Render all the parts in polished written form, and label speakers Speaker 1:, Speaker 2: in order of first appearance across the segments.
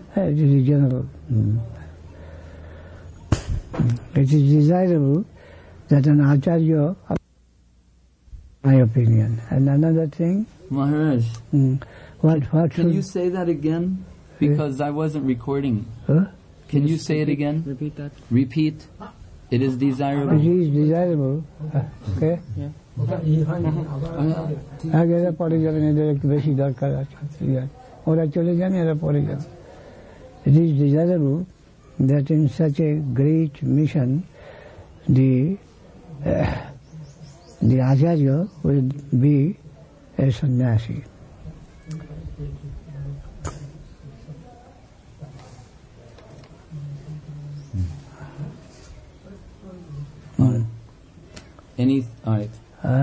Speaker 1: It is general. It is desirable that an acharya, my opinion. And another thing,
Speaker 2: Maharaj,
Speaker 1: what
Speaker 2: can you say that again? Because I wasn't recording. Can you say it again?
Speaker 3: Repeat that.
Speaker 2: Repeat. It is desirable.
Speaker 1: It is desirable. Okay?
Speaker 3: Yeah.
Speaker 1: আগে এরা পরে যাবেন, এদের একটু বেশি দরকার আছে, ওরা চলে যান, এরা পরে যান। It is desirable that in such a great mission the acharya will be a sannyasi.
Speaker 2: All right.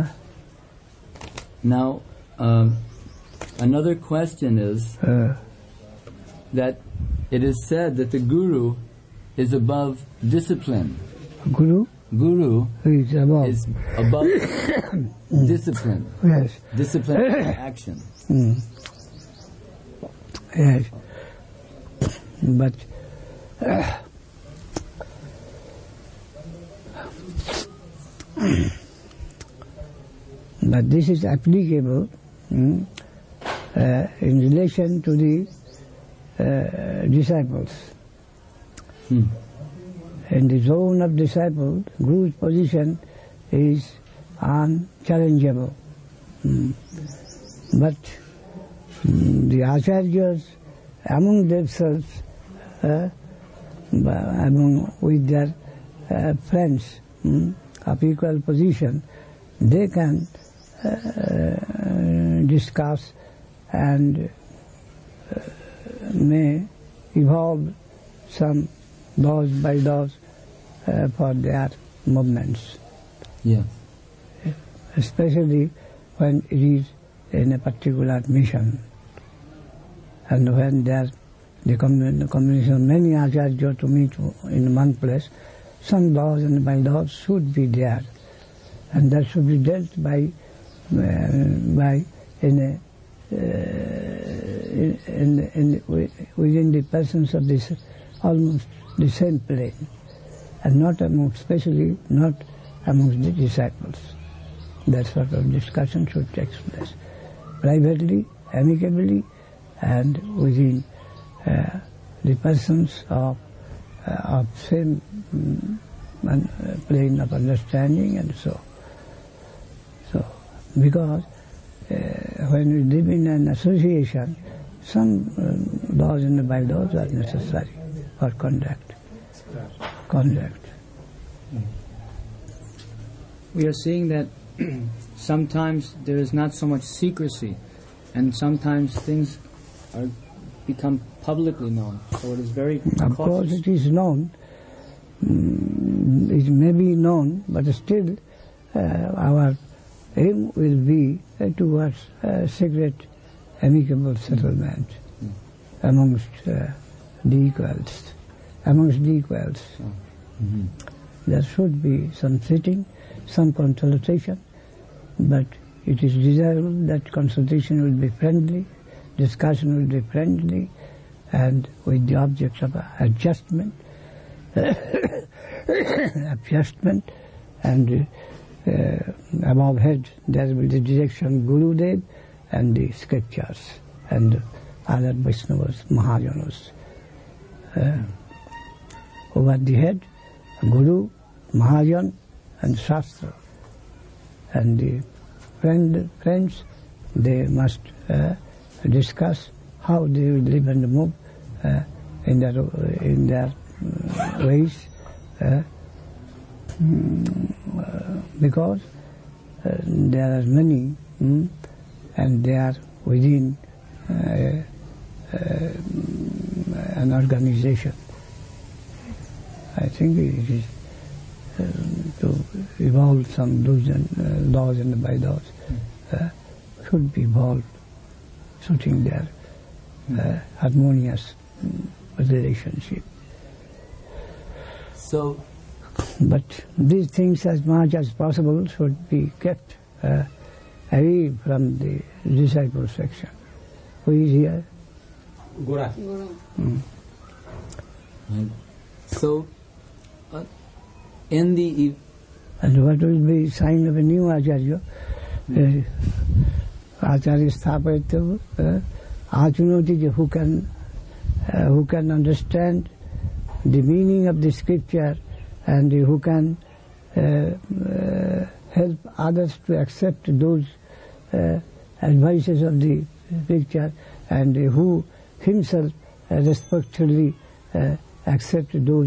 Speaker 2: Now, another question is that it is said that the guru is above discipline.
Speaker 1: Guru
Speaker 2: is above discipline.
Speaker 1: Yes.
Speaker 2: Discipline action.
Speaker 1: Yes. But but this is applicable in relation to the disciples. In the zone of disciples, Guru's position is unchallengeable. But the acharyas among themselves, with their friends of equal position, they can discuss and may evolve some laws, bylaws for their movements.
Speaker 2: Yes.
Speaker 1: Especially when it is in a particular mission. And when there the combination of many acharyas to meet in one place, some laws and bylaws should be there. And that should be dealt by within the persons of this almost the same plane, and not especially not amongst the disciples. That sort of discussion should take place privately, amicably, and within the persons of same plane of understanding, and so. Because when we live in an association, some laws and bylaws are necessary for conduct.
Speaker 3: We are seeing that sometimes there is not so much secrecy, and sometimes things become publicly known. So it is very cautious.
Speaker 1: Of course it is known. It may be known, but still our aim will be towards secret, amicable settlement amongst the equals. There should be some sitting, some consultation, but it is desirable that consultation will be friendly, discussion will be friendly, and with the object of adjustment, and above head there will be the direction Gurudev and the scriptures and other Vaishnavas, Mahajanas. Over the head, Guru, Mahajan, and Shastra. And the friends, they must discuss how they will live and move in their ways. Because there are many and they are within an organization. I think it is to evolve some laws and bylaws should be evolved, suiting their harmonious relationship. But these things, as much as possible, should be kept away from the disciple section. Who is here?
Speaker 4: Gora.
Speaker 2: Right. So, in the...
Speaker 1: And what will be sign of a new Acharya? Acharya Sthapayatta, Achunoti, who can understand the meaning of the scripture and who can help others to accept those advices of the scripture, and who himself respectfully accept those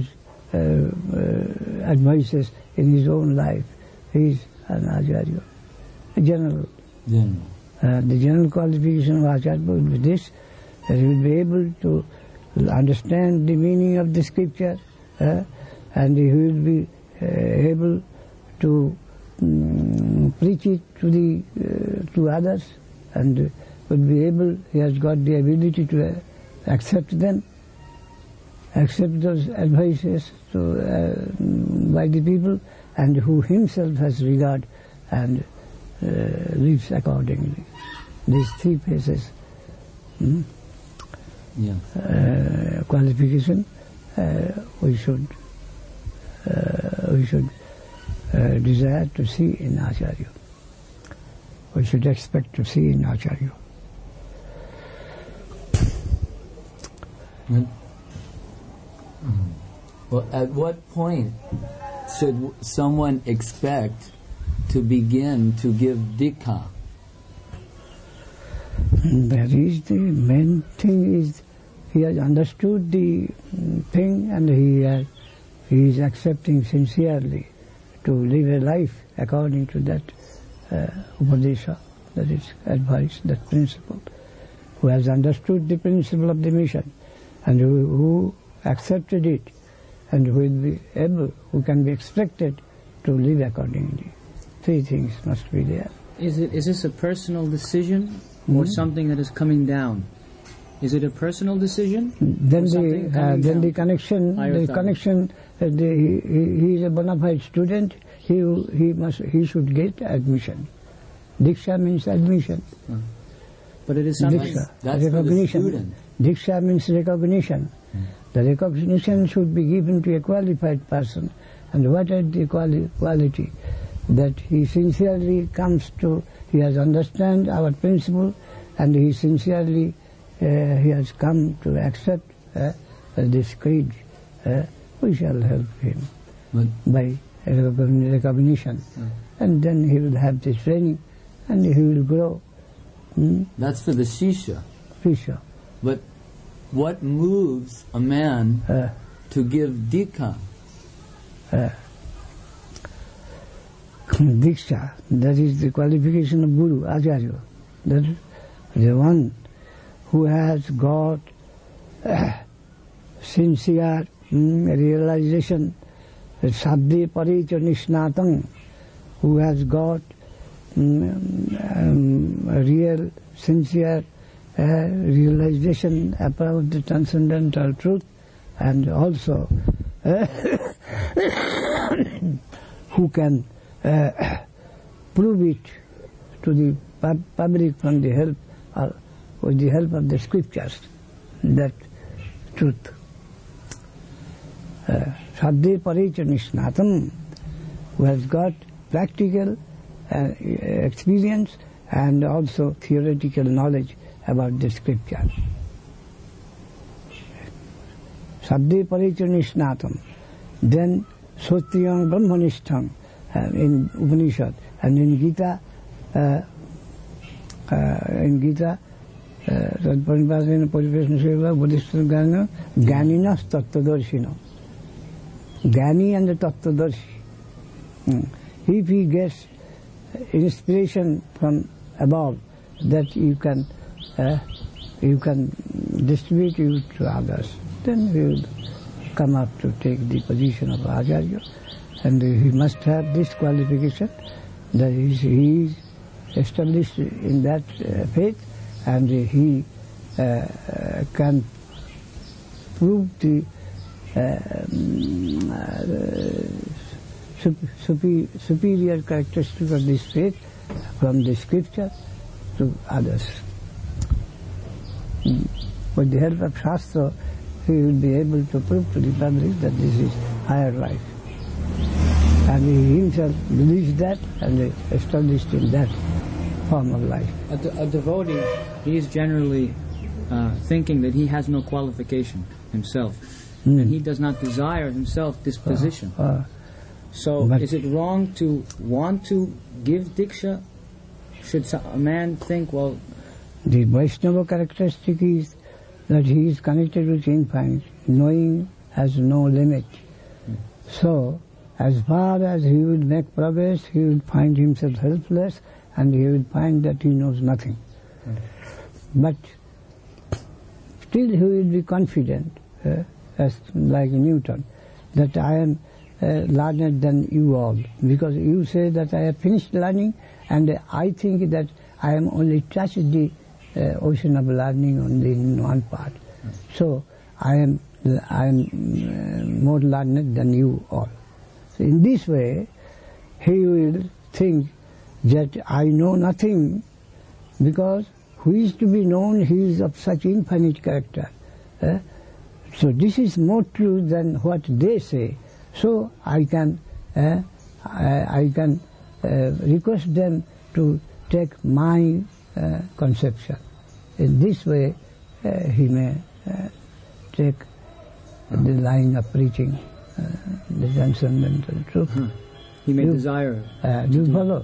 Speaker 1: advices in his own life. He is an Acharya. General. The general qualification of Acharya would be this, that he will be able to understand the meaning of the scripture, and he will be able to preach it to others, and would be able, he has got the ability to accept them, accept those advices by the people, and who himself has regard and lives accordingly. These three phases. Qualification we should desire to see in Acharya. We should expect to see in Acharya.
Speaker 2: Well, at what point should someone expect to begin to give Dikha?
Speaker 1: That is the main thing, is he has understood the thing, and he is accepting sincerely to live a life according to that upadesha, that is advice, that principle. Who has understood the principle of the mission, and who accepted it, and who will be able, who can be expected to live accordingly. Three things must be there.
Speaker 3: Is this a personal decision or something that is coming down? Is it a personal decision?
Speaker 1: Then the connection, he is a bona fide student. He should get admission. Diksha means admission.
Speaker 3: But it is something
Speaker 2: that's recognition.
Speaker 1: Diksha means recognition. The recognition should be given to a qualified person. And what is the quality? That he sincerely comes to, he has understand our principle, and he sincerely he has come to accept this creed. We shall help him by recognition. And then he will have this training, and he will grow.
Speaker 2: That's for the Shishya.
Speaker 1: Shishya.
Speaker 2: But what moves a man to give Dikha?
Speaker 1: Diksha, that is the qualification of Guru, Acharya. That is the one who has got sincere realization, Sabde Paricha Nishnatang, who has got real, sincere realization about the transcendental truth, and also who can prove it to the public from the help with the help of the scriptures, that truth. Sadhe Paricha Nishnatam, who has got practical experience and also theoretical knowledge about the scriptures. Sadhe Paricha Nishnatam. Then Sotriyang Brahmanishtham in Upanishad, and in Gita, Ganinas Tattvadarshino. Gani and the Tattvadarshi. If he gets inspiration from above, that you can distribute it to others, then he will come up to take the position of Acharya. And he must have this qualification, that he is established in that faith, and he can prove the superior characteristics of this faith from the scripture to others. with the help of Shastra, he will be able to prove to the public that this is higher life. And he himself believes that and established in that form of life.
Speaker 3: A devotee, he is generally thinking that he has no qualification himself, and he does not desire himself this position. So is it wrong to want to give Diksha? Should a man think, well...
Speaker 1: The Vaishnava characteristic is that he is connected with infinite. Knowing has no limit. So, as far as he would make progress, he would find himself helpless and he would find that he knows nothing. But still he will be confident, as like Newton, that I am learned than you all, because you say that I have finished learning, and I think that I am only touched the ocean of learning only in one part. So I am more learned than you all. So in this way, he will think that I know nothing, because who is to be known, he is of such infinite character. So this is more true than what they say. So I can request them to take my conception. In this way, he may take the line of preaching the transcendental truth.
Speaker 3: He may desire.
Speaker 1: Do you follow?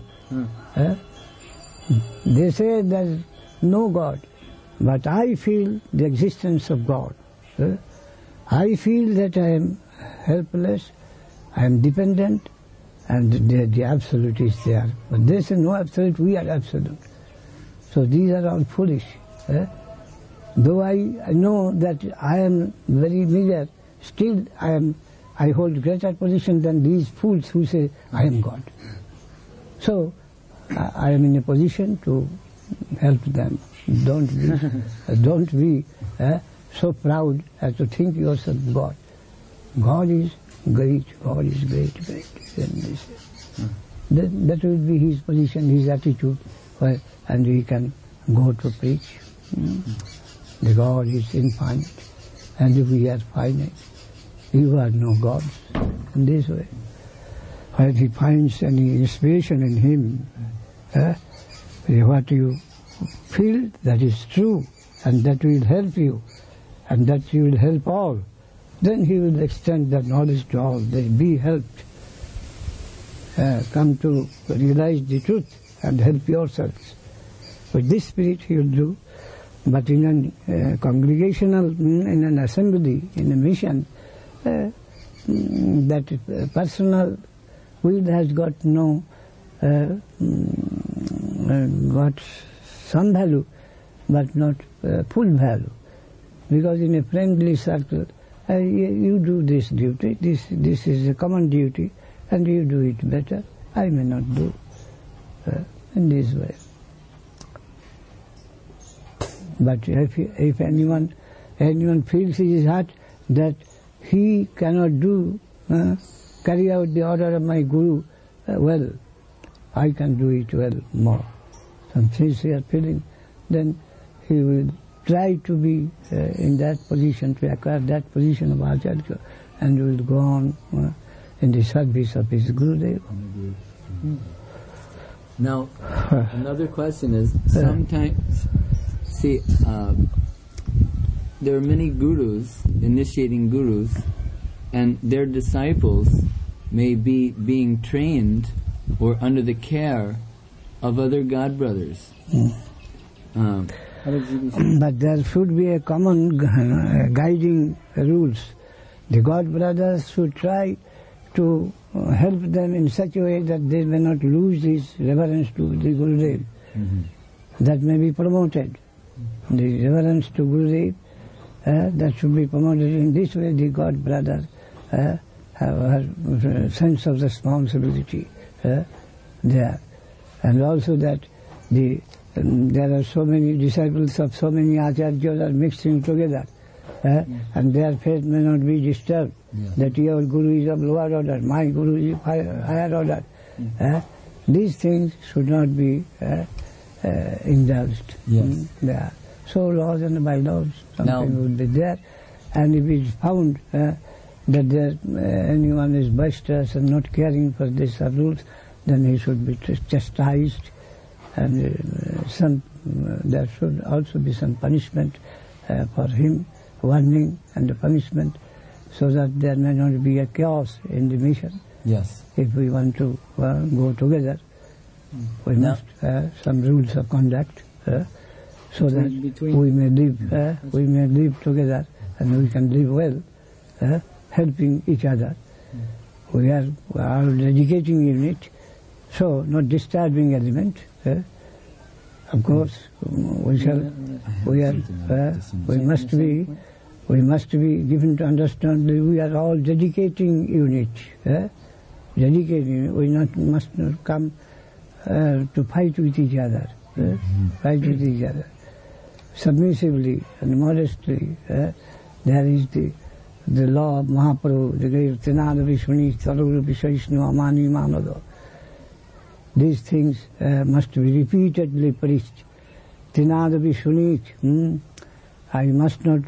Speaker 1: They say there is no God, but I feel the existence of God. I feel that I am helpless, I am dependent, and the absolute is there. But they say no absolute, we are absolute. So these are all foolish. Though I know that I am very meager, still I hold greater position than these fools who say I am God. So I am in a position to help them. Don't be so proud as to think yourself God. God is great. God is great. That will be his position, his attitude, and he can go to preach. The God is infinite, and we are finite. You are no gods. In this way, when he finds any inspiration in him, what you feel that is true, and that will help you, and that you will help all, then he will extend that knowledge to all. They be helped. Come to realize the truth and help yourselves. With this spirit he will do. But in a congregational, in an assembly, in a mission, that personal will has got got some value, but not full value. Because in a friendly circle, you do this duty, this is a common duty, and you do it better. I may not do in this way. But if anyone feels in his heart that he cannot carry out the order of my Guru well, I can do it well more. Some sincere feeling, then he will try to be in that position, to acquire that position of Acharya, and will go on in the service of his Gurudev.
Speaker 2: Now, another question is, sometimes, see, there are many gurus, initiating gurus, and their disciples may be being trained or under the care of other God brothers.
Speaker 1: But there should be a common guiding rules. The God brothers should try to help them in such a way that they may not lose this reverence to the Gurudev. That may be promoted. The reverence to Gurudev, that should be promoted. In this way the God brothers have a sense of responsibility there. And also that there are so many disciples of so many acharyas are mixing together, and their faith may not be disturbed. That your Guru is of lower order, my Guru is higher order. These things should not be indulged there. So laws and bylaws, something would be there. And if it is found that anyone is boisterous and not caring for these rules, then he should be chastised, and there should also be some punishment for him, warning and punishment, so that there may not be a chaos in the mission.
Speaker 2: Yes.
Speaker 1: If we want to go together, we must have some rules of conduct, so that we may live together, and we can live well, helping each other. We are our educating unit, so not disturbing element. Of course, we must be given to understand that we are all dedicating unit. Dedicating, we must not come to fight with each other. Fight with each other. Submissively and modestly, there is the law of Mahaprabhu, the great Tinada Vishwani, Sarura Vishwaishnu, Amani Manado. These things must be repeatedly preached. Tinada Vishwani, I must not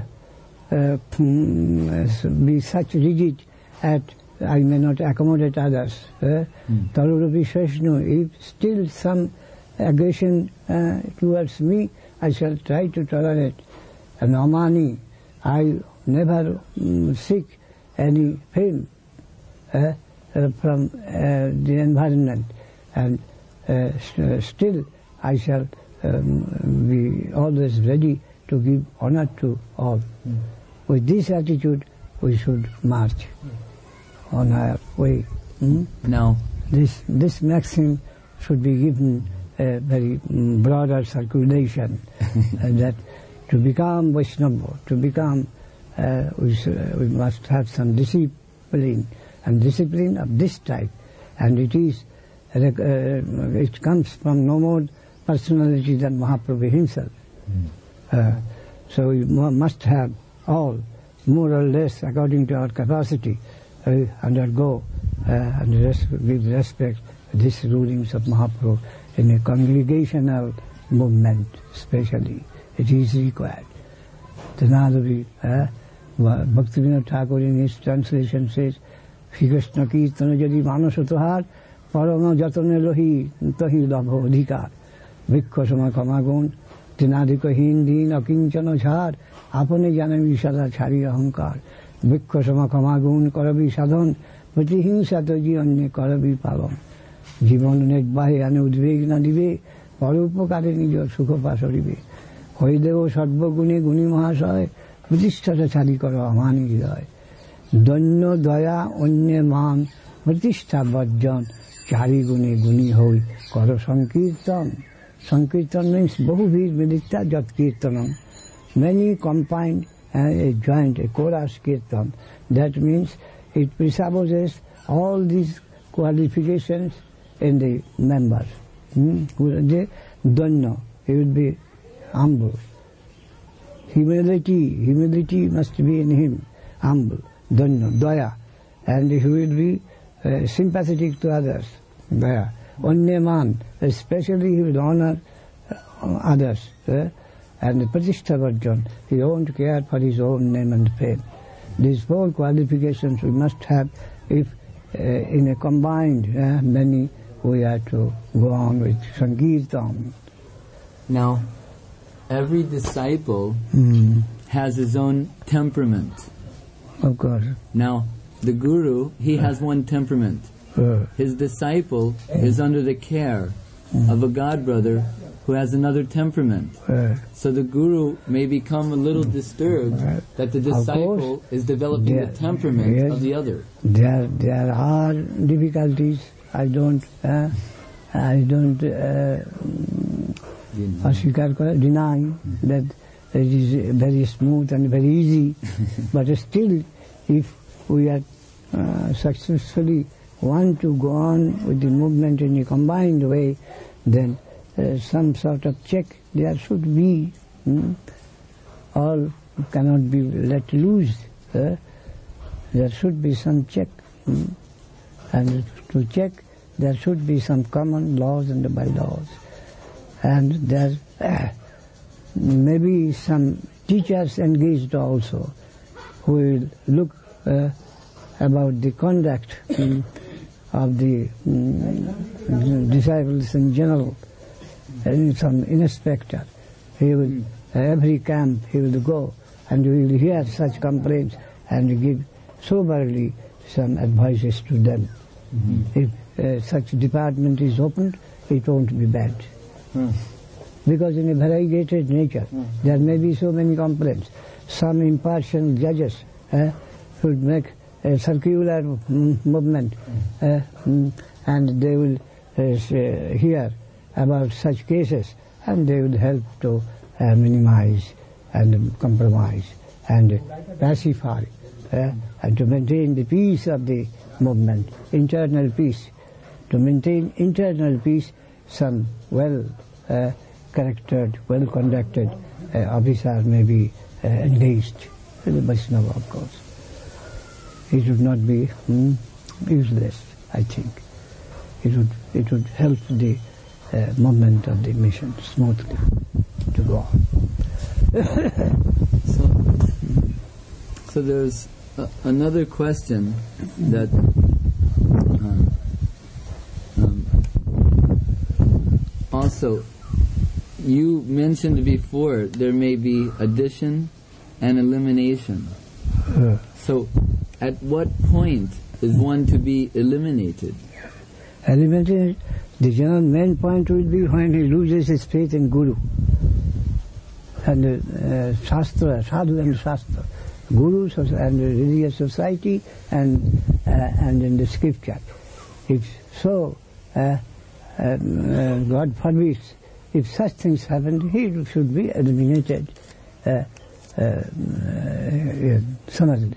Speaker 1: be such rigid that I may not accommodate others. Sarura Vishwaishnu, if still some aggression towards me, I shall try to tolerate. And Amani, I never seek any fame from the environment, and still I shall be always ready to give honor to all. With this attitude, we should march on our way.
Speaker 2: Now,
Speaker 1: this maxim should be given a very broader circulation, that to become Vaishnava, to become, we must have some discipline, and discipline of this type. And it comes from no more personality than Mahaprabhu himself. So we must have all, more or less, according to our capacity, undergo and give respect to these rulings of Mahaprabhu in a congregational movement, especially. It is required. Tanadavi, Bhaktivinoda Thakur in his translation says, Shri Krishna Kirtana Jadi Manaso Tuhar, Parama Jatane Lohi, Tahi Labho Adhikar, Vikha Sama Kamagun, Tinadika Hindin Akinchana Chhar, Apane Janami Sada Chari Ahankar, Vikha Sama Kamagun, Karabi Sadhan, Patihin Sataji Anye Karabi Palon, Jivon Nekbahe Ane Udveg Nadive, Parupakare Nijo Sukho Pasoribe, Hoidevo Sadbogune Guni Mahasaya, Pratishthata Chari Karo Amani Hidaya, Danyo Daya Onye Man, Pratishtha Bhajan, Chari Gune Guni Hoi, Karo Sankirtan. Sankirtan means Bahubhir Vidikta Jat Kirtanam. Many combined a joint, a chorus kirtan. That means it presupposes all these qualifications in the members. Danyo, he will be humble. Humility must be in him, humble, danyo, daya, and he will be sympathetic to others, daya. Onneman, especially he will honor others, and Pratishtha Bhajan, he won't care for his own name and fame. These four qualifications we must have if in a combined many we are to go on with Sankirtan.
Speaker 2: Now, every disciple has his own temperament.
Speaker 1: Of course.
Speaker 2: Now, the Guru, he has one temperament. His disciple is under the care of a godbrother who has another temperament. So the Guru may become a little disturbed that the disciple is developing the temperament of the other.
Speaker 1: There are difficulties. I don't deny that it is very smooth and very easy, but still, if we are successfully want to go on with the movement in a combined way, then some sort of check there should be. All cannot be let loose. There should be some check. And to check, there should be some common laws and bylaws. And there maybe some teachers engaged also who will look about the conduct of the disciples in general. Some inspector, he will every camp he will go and he will hear such complaints and give soberly some advices to them. If such department is opened, it won't be bad. Because in a variegated nature, there may be so many complaints. Some impartial judges should make a circular movement and they will hear about such cases and they will help to minimize and compromise and pacify and to maintain the peace of the movement, internal peace. To maintain internal peace, some well-charactered, well-conducted officer may be engaged in the Vaishnava, of course. It would not be useless, I think. It would help the movement of the mission smoothly to go on.
Speaker 2: So there's another question that also you mentioned before there may be addition and elimination. So at what point is one to be eliminated?
Speaker 1: Eliminated, the general main point will be when he loses his faith in Guru and Shastra, Sadhu and Shastra, Guru and religious society and in the scripture. If so, God forbids, if such things happen, he should be eliminated summarily.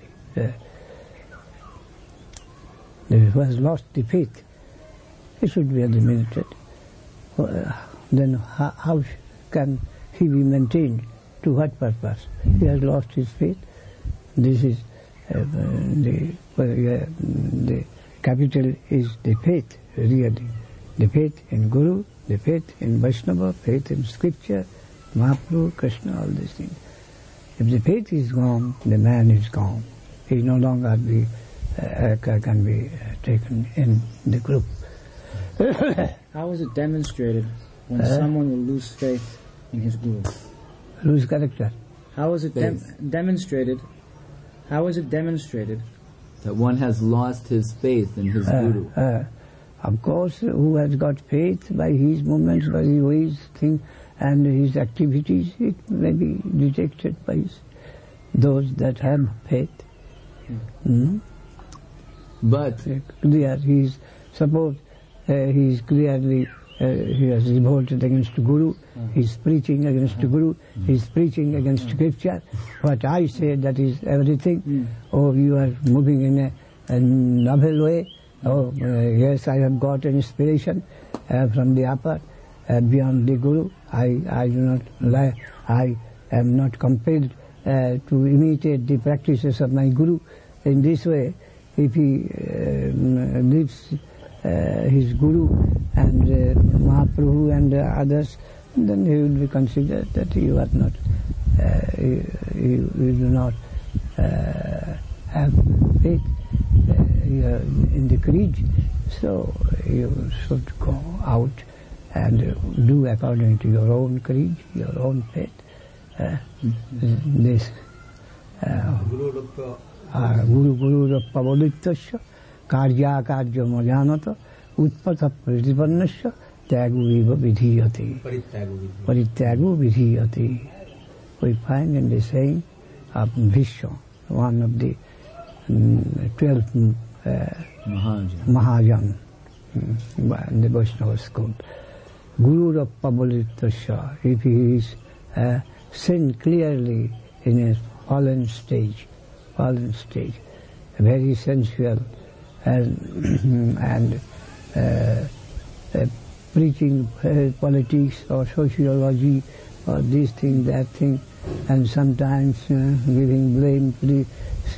Speaker 1: Who has lost the faith, he should be eliminated. Then how can he be maintained? To what purpose? He has lost his faith. This is the capital is the faith, really. The faith in Guru, the faith in Vaishnava, faith in Scripture, Mahaprabhu, Krishna, all these things. If the faith is gone, the man is gone. He no longer can be taken in the group.
Speaker 3: How is it demonstrated when someone will lose faith in his Guru?
Speaker 1: Lose character.
Speaker 3: How is it demonstrated? How is it demonstrated
Speaker 2: that one has lost his faith in his Guru?
Speaker 1: Of course, who has got faith by his movements, by his ways, things, and his activities, it may be detected by those that have faith.
Speaker 2: But
Speaker 1: clear, suppose he is clearly he has revolted against Guru, he is preaching against Guru, he is preaching against Scripture. What I say, that is everything. Oh, you are moving in a novel way. Oh, yes, I have got an inspiration from the upper, beyond the Guru. I do not lie. I am not compelled to imitate the practices of my Guru. In this way, if he leaves his Guru and Mahaprabhu and others, then he will be considered that you are not, you do not have faith in the creed. So you should go out and do according to your own creed, your own faith. This Guru Pavalittasya Karya Karya Majanata Utpata Pritipannasya Tyagu Viva Vidhiyati. Parityagu Vidhiyati. We find in the saying of Bhishma, one of the 12 Mahajan in the Vaishnava school. Guru Pavalittasya, if he is seen clearly in a fallen stage, very sensual and preaching politics or sociology or this thing, that thing, and sometimes giving blame to the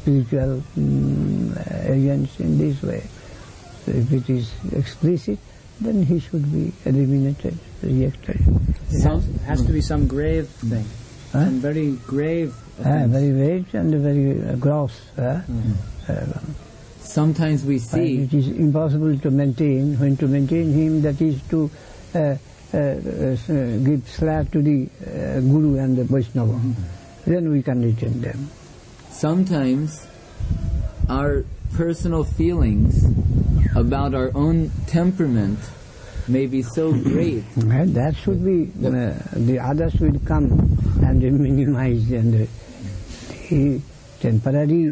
Speaker 1: spiritual agents in this way. So if it is explicit, then he should be eliminated, rejected.
Speaker 3: It has to be some grave thing. Some very grave offense.
Speaker 1: Very grave and very gross.
Speaker 2: Sometimes we see...
Speaker 1: it is impossible to maintain. When to maintain him, that is to give slap to the Guru and the Vaishnava. Then we can retain them.
Speaker 2: Sometimes our personal feelings about our own temperament may be so great.
Speaker 1: That should be, the others will come and minimize and the temporary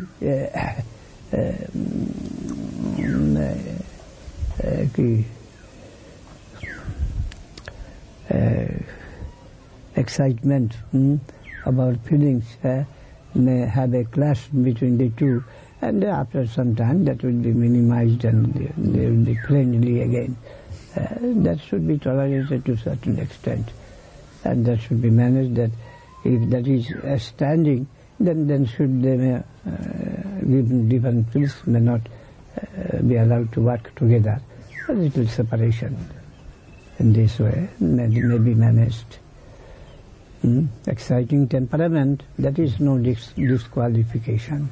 Speaker 1: excitement about feelings may have a clash between the two, and after some time that will be minimized and they will be friendly again. That should be tolerated to a certain extent, and that should be managed. That if that is standing, then should they may give different fields may not be allowed to work together. A little separation in this way may be managed. Exciting temperament, that is no disqualification.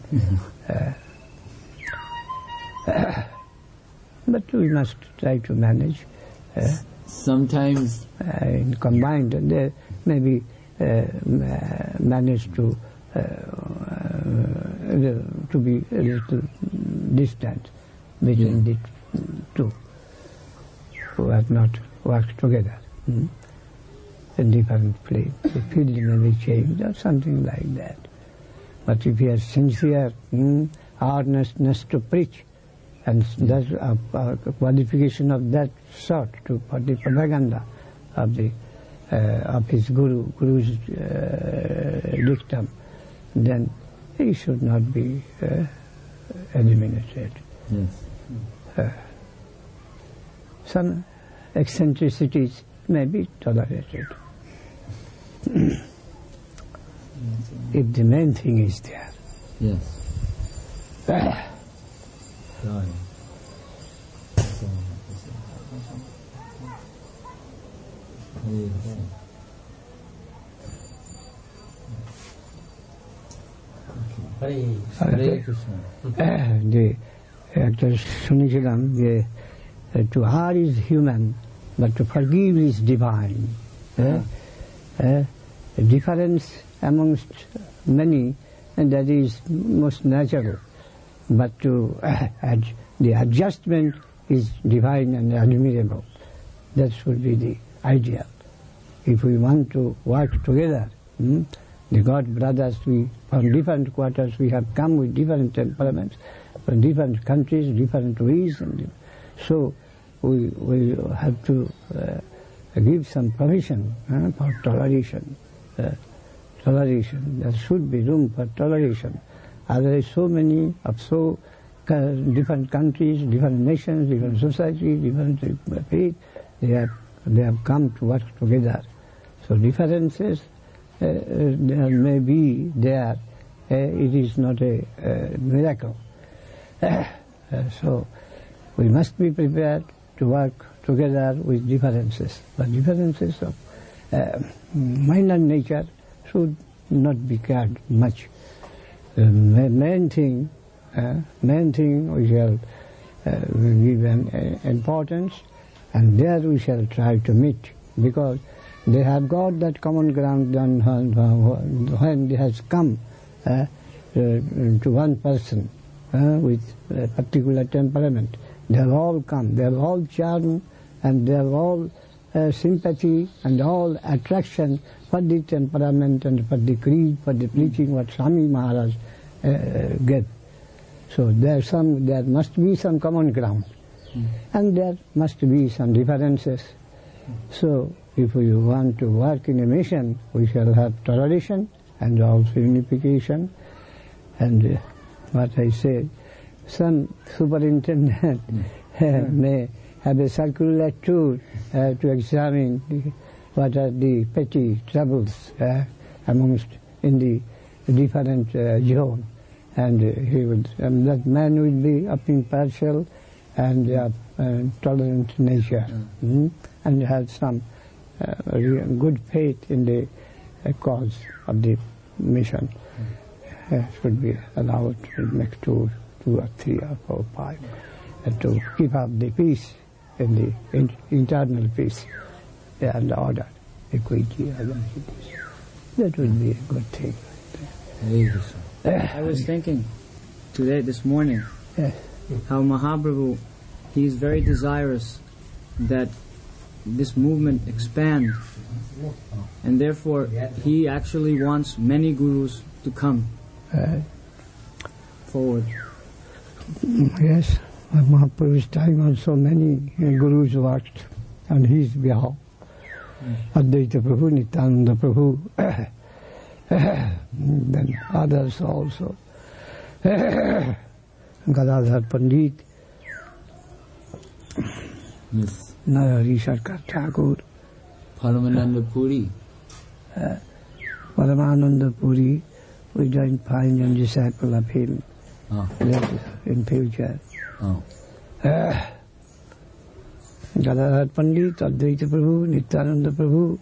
Speaker 1: But we must try to manage.
Speaker 2: Sometimes
Speaker 1: combined, they may be managed to be a little distant between the two who have not worked together in different places. The feeling may be changed or something like that. But if you are sincere, earnestness to preach, and that's a qualification of that sort for the propaganda of his guru's dictum, then he should not be eliminated.
Speaker 2: Yes.
Speaker 1: Some eccentricities may be tolerated if the main thing is there.
Speaker 2: Yes.
Speaker 1: শুনেছিলাম to err is human, but to forgive is divine. A difference amongst many, and that is most natural. But the adjustment is divine and admirable. That should be the ideal. If we want to work together, the God brothers, from different quarters, we have come with different temperaments, from different countries, different ways, and so we have to give some permission for toleration. There should be room for toleration. Otherwise, so many of different countries, different nations, different societies, different faith, they have come to work together. So differences there may be there. It is not a miracle. So we must be prepared to work together with differences. But differences of minor nature should not be cared much. The main thing we shall give an importance, and there we shall try to meet, because they have got that common ground when it has come to one person with a particular temperament. They have all come, they have all charm, and they have all sympathy and all attraction for the temperament and for the creed, for the preaching what Swami Maharaj gave. So there must be some common ground, and there must be some differences. So if we want to work in a mission, we shall have toleration and also unification. And what I said, some superintendent may have a circular tour to examine what are the petty troubles amongst in the different zone, and that man will be impartial and tolerant nature, and has some good faith in the cause of the mission, should be allowed to make two or three or 4 or 5, and to keep up the peace, in the internal peace and order, equity, that would be a good thing.
Speaker 3: I was thinking this morning, how Mahaprabhu, he is very desirous that this movement expand, and therefore he actually wants many gurus to come forward.
Speaker 1: Yes, Mahaprabhu's time also many gurus worked on his behalf. Advaita Prabhu, Nityananda Prabhu, then others also. Gadadhar Pandit,
Speaker 2: Yes.
Speaker 1: Narahari Sarkar Thakur,
Speaker 2: Paramananda Puri.
Speaker 1: Paramananda Puri, we don't find a disciple of him later in future. Gadadhar Pandit, Advaita Prabhu, Nityananda Prabhu,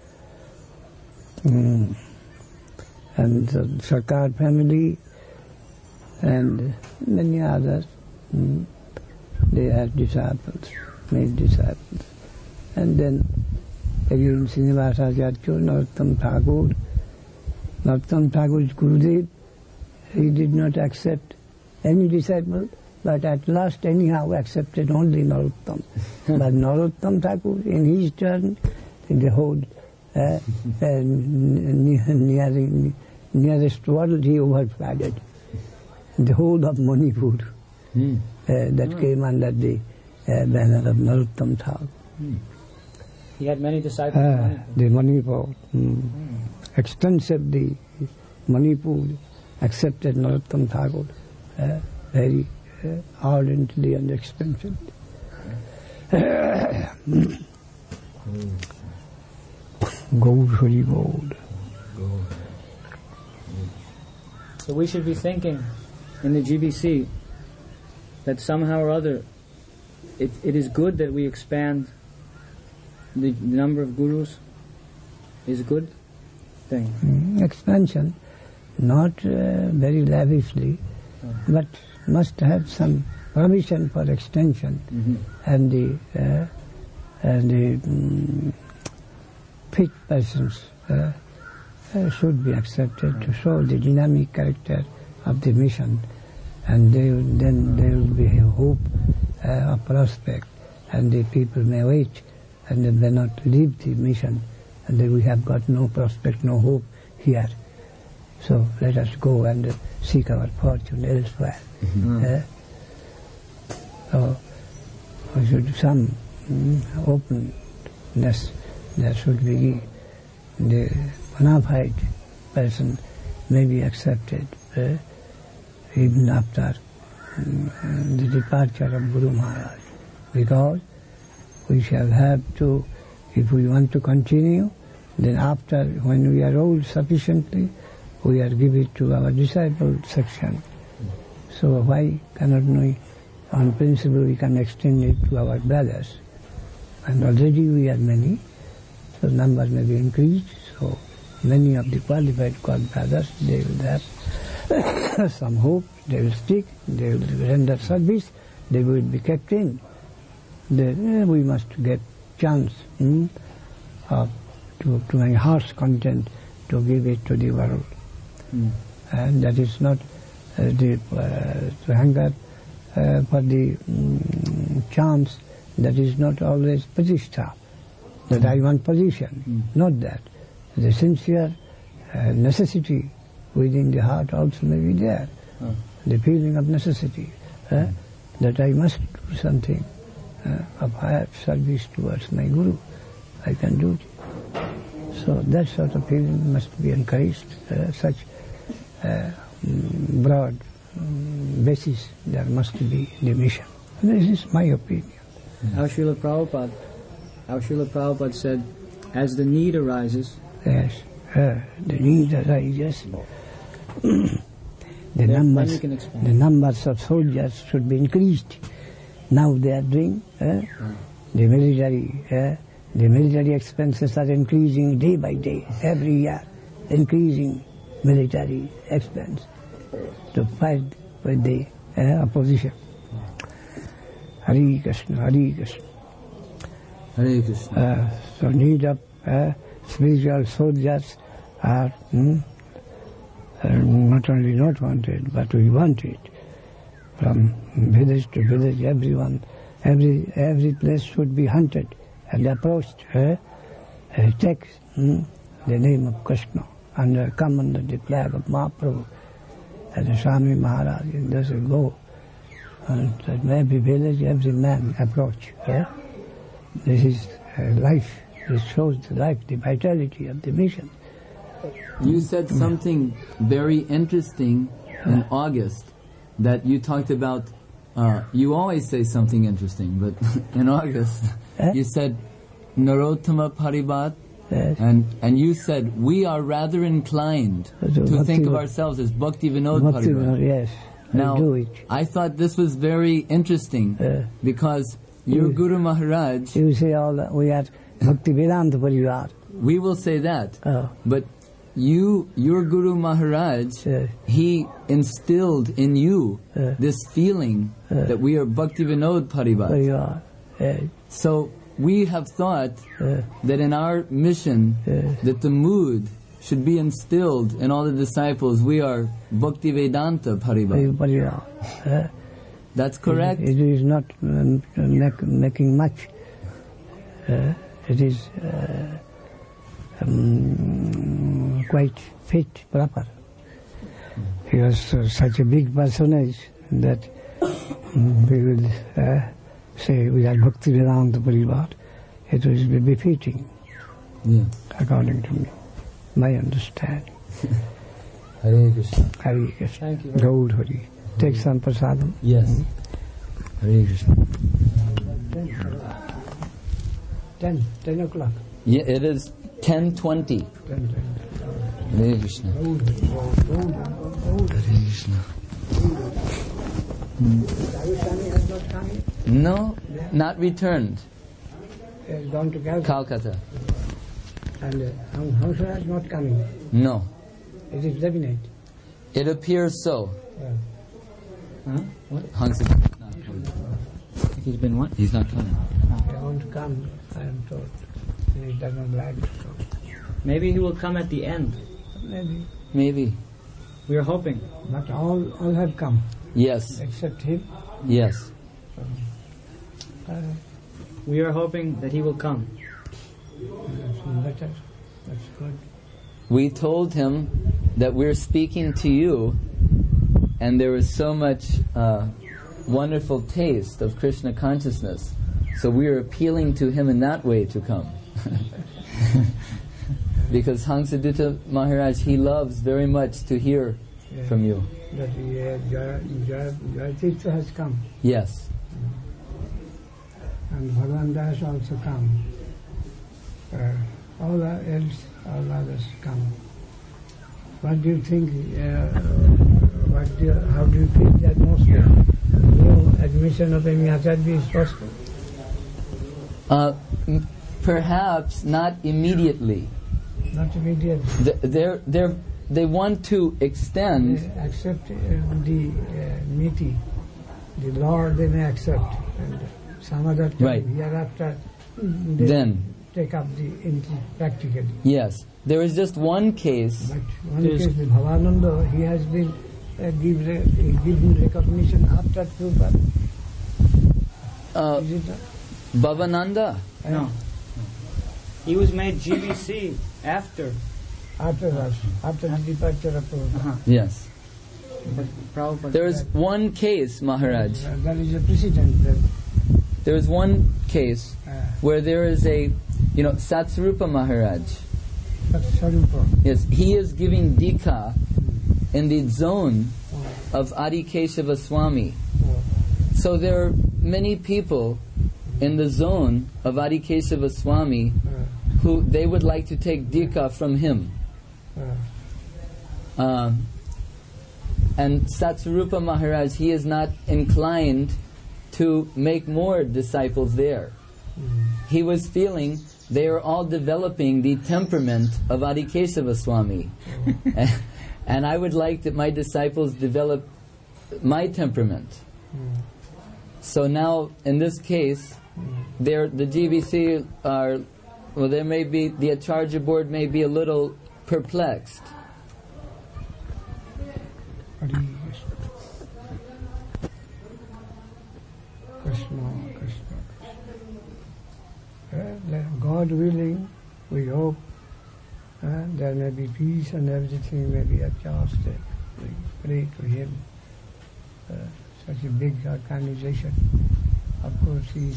Speaker 1: and the Sarkar family, and many others. They had disciples, made disciples. And then again Srinivasa Acharya, Narottam Thakur. Narottam Thakur's Gurudev, he did not accept any disciple, but at last anyhow accepted only Narottam. But Narottam Thakur, in his turn, in the whole nearest world, he overflooded. The whole of Manipur that came under the banner of Narottam Thakur.
Speaker 3: He had many disciples
Speaker 1: in Manipur. The Manipur. Extensive, the Manipur accepted Narottam Thakur very ardently and extensively. Gaur Hari Gaur.
Speaker 3: So we should be thinking in the GBC that somehow or other it is good that we expand the number of gurus. Is a good thing.
Speaker 1: Expansion, not very lavishly, but must have some provision for extension, and the fit persons should be accepted to show the dynamic character of the mission, and then there will be a hope, a prospect, and the people may wait, and they may not leave the mission, and then we have got no prospect, no hope here. So let us go and seek our fortune elsewhere. So we should some openness there should be. The bona fide person may be accepted even after the departure of Guru Maharaj, because we shall have to, if we want to continue, then after, when we are old sufficiently, we are given to our disciple section. So why cannot we, on principle, we can extend it to our brothers? And already we are many, so number may be increased, so many of the qualified God brothers, they will have some hope, they will stick, they will render service, they will be kept in. Then we must get chance to my heart's content to give it to the world. And that is not the hunger for the chance, that is not always pratishtha, that I want position, not that. The sincere necessity within the heart also may be there, the feeling of necessity, that I must do something of higher service towards my Guru, I can do it. So that sort of feeling must be encouraged, such broad basis there must be the mission. This is my opinion.
Speaker 3: Our Srila Prabhupada said, as the need arises,
Speaker 1: yes, the need arises. The numbers of soldiers should be increased. Now they are doing the military expenses are increasing day by day, every year, increasing military expense to fight with the opposition. Hare Krishna, Hare Krishna.
Speaker 2: Hare Krishna.
Speaker 1: So need of spiritual soldiers are not only not wanted, but we want it. From village to village, everyone, every place should be hunted and approached. Take the name of Krishna and come under the flag of Mahaprabhu and the Swami Maharaj, and thus go. And every village, every man approach. This is life. This shows the life, the vitality of the mission.
Speaker 2: You said something very interesting in August, that you talked about, you always say something interesting, but in August, you said, Narottama Paribat, and you said, we are rather inclined to think of ourselves as Bhakti Vinod Paribat.
Speaker 1: Yes,
Speaker 2: now,
Speaker 1: I do it.
Speaker 2: I thought this was very interesting, because your Guru Maharaj...
Speaker 1: You say all that, we are Bhakti Vedanta Parivat.
Speaker 2: We will say that, but your Guru Maharaj, he instilled in you this feeling that we are Bhakti Vinod Parivat. So we have thought that in our mission, that the mood should be instilled in all the disciples. We are Bhakti Vedanta Parivat. That's correct?
Speaker 1: It is not making much. It is quite fit, proper. He was such a big personage that we will say we are Bhakti Vedanta Parivat. It will be befitting, according to me, my understanding.
Speaker 2: Hare Krishna.
Speaker 1: Hare Krishna.
Speaker 3: Thank you.
Speaker 1: Gold Hari. Take some prasadam.
Speaker 2: Yes. Hare Krishna.
Speaker 1: 10 o'clock.
Speaker 2: Yeah, it is 10:20. Hare Krishna. Hare Krishna.
Speaker 1: Ayushani has not come yet?
Speaker 2: No, not returned.
Speaker 1: He has gone to
Speaker 2: Calcutta.
Speaker 1: And Hamsa is not coming.
Speaker 2: No.
Speaker 1: It is definite.
Speaker 2: It appears so.
Speaker 3: What?
Speaker 2: Hansa is not coming.
Speaker 3: He's been what?
Speaker 2: He's not coming.
Speaker 1: They won't come, I am told. He doesn't like to come.
Speaker 3: Maybe he will come at the end.
Speaker 2: Maybe.
Speaker 3: We are hoping.
Speaker 1: But all have come,
Speaker 2: Yes.
Speaker 1: except him.
Speaker 2: Yes.
Speaker 3: We are hoping that he will come.
Speaker 1: That's better. That's good.
Speaker 2: We told him that we're speaking to you, and there was so much wonderful taste of Krishna consciousness. So we are appealing to him in that way to come. Because Hansadutta Maharaj, he loves very much to hear from you.
Speaker 1: That Jaya has come.
Speaker 2: Yes.
Speaker 1: And Bhagavan Das also come. All others come. What do you think? How do you feel the atmosphere? No admission of any Acharya is possible?
Speaker 2: Perhaps not immediately.
Speaker 1: Not immediately.
Speaker 2: They want to extend.
Speaker 1: They accept the niti, the law they may accept, and some other time hereafter they take up the practically.
Speaker 2: Yes, there is just one case.
Speaker 1: But one case, the Bhavananda, he has been given recognition after Prabhupada. Is it not?
Speaker 2: Bhavananda?
Speaker 3: No. He was made GBC after
Speaker 1: After the departure of Prabhupada.
Speaker 2: Yes.
Speaker 3: But Prabhupada.
Speaker 2: There is one case, Maharaj.
Speaker 1: There is a precedent there.
Speaker 2: There is one case where there is a, Satsarupa Maharaj.
Speaker 1: Satsarupa.
Speaker 2: Yes, he is giving Dikha in the zone of Adi Keshava Swami. So there are many people in the zone of Adi Keshava Swami who they would like to take Dikha from him. And Satsarupa Maharaj, he is not inclined to make more disciples there. He was feeling they are all developing the temperament of Adi Kesava Swami. And I would like that my disciples develop my temperament. So now, in this case, the GBC are, well, there may be, the Acharya board may be a little perplexed.
Speaker 1: God willing, we hope there may be peace and everything may be adjusted. We pray to Him. Such a big organization. Of course, His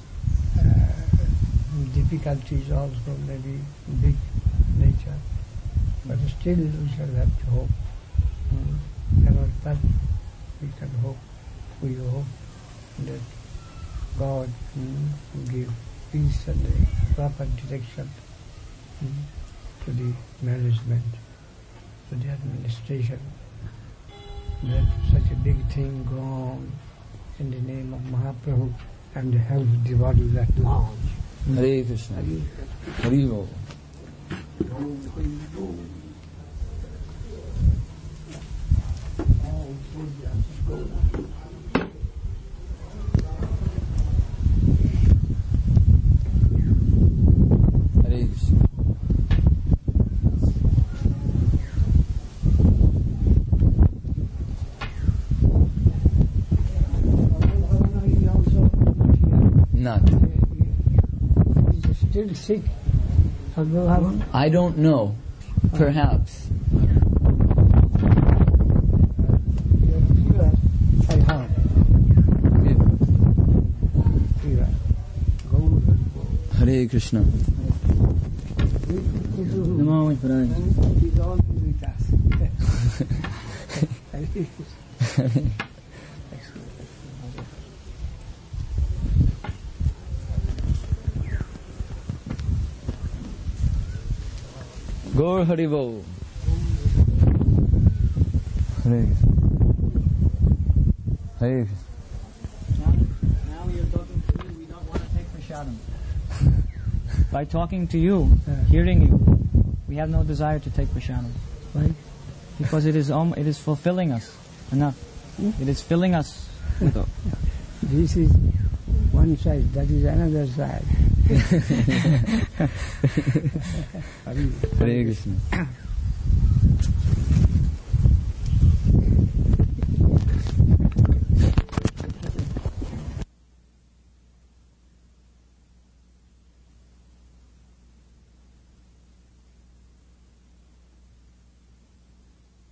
Speaker 1: difficulties also may be big nature, but still we shall have to hope. Cannot but we can hope. We hope that God will give peace and a proper direction to the management, to the administration. That such a big thing go on in the name of Mahaprabhu and help the body at large.
Speaker 2: Hare Krishna. Hare Bol.
Speaker 1: Still sick?
Speaker 2: I don't know. Perhaps. Hare Krishna.
Speaker 3: Namo Vishwaraya.
Speaker 1: He's always with us. Hare Krishna.
Speaker 2: Gaur Haribol. Hare. Hare.
Speaker 3: Now you're talking to me, we don't want to take prasadam. By talking to you, hearing you, we have no desire to take prasadam.
Speaker 1: Right?
Speaker 3: Because it is fulfilling us enough. It is filling us.
Speaker 1: This is one side, that is another side.
Speaker 2: Hare Krishna.